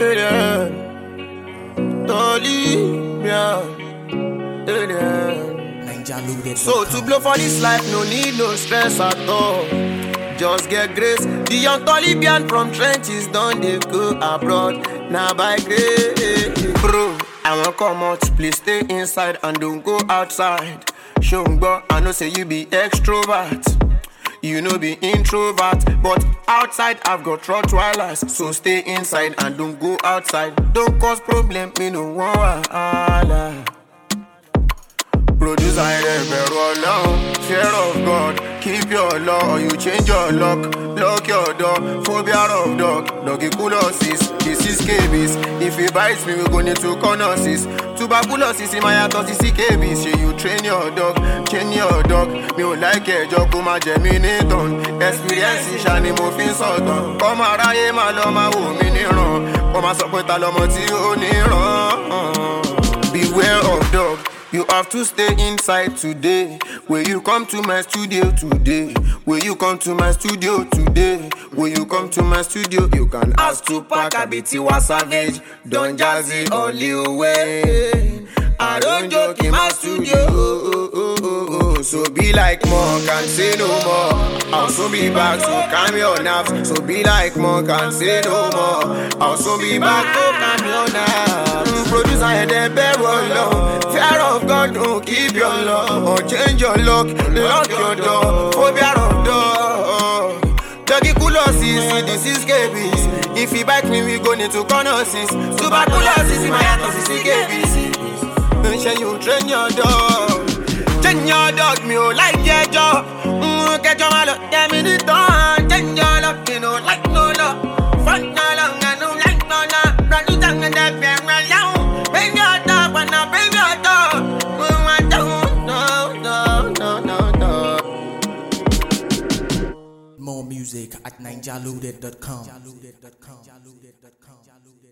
Alien, Alien. So to blow for this life, no need no stress at all. Just get grace. The young Taliban from trenches done they go abroad. Now by grace, bro. I won't come out, please stay inside and don't go outside. Shungba, I know say you be extrovert. You know be introvert, but outside I've got Rottweilers. So stay inside and don't go outside. Don't cause problem, me no wahala. Produce I never alone. Fear of God, keep your law or you change your lock. Lock your door, phobia of dog. Doggy culosis, this is scabies. If he bites me, we go need to conosis. Tuberculosis in my heart, this is scabies. Say you train your dog, Me will like a job, come a germinate on. Experience is shiny, moving salt. Come a raye, my loma, who mini run. Come a support a loma, beware of dog. You have to stay inside today. Will you come to my studio today? Will you come to my studio today? Will you come to my studio? You can ask Tupac, Abitiwa Savage, Don Jazzy or Lil Wayne. I don't joke in my studio. So be like Monk and say no more. I'll soon be back, so calm your nerves. So be like Monk and say no more. I'll soon be back, so calm your nerves. Produce I the barrel love. Fear of God, don't keep your love. Or change your lock, lock your door. Phobia of door. Doggy culosis, this is scabies. If he bite me, we go need to conosis. Tuberculosis in my heart, this is scabies. Make sure you train your dog. Train your dog, me oh like your jaw. Get your malo, get me the dawn. Train your dog, me no like no love. Fuck no long, I no like no love. Run you down and that bear around. Bring your dog, but now bring your dog. No. More music at ninjaloaded.com.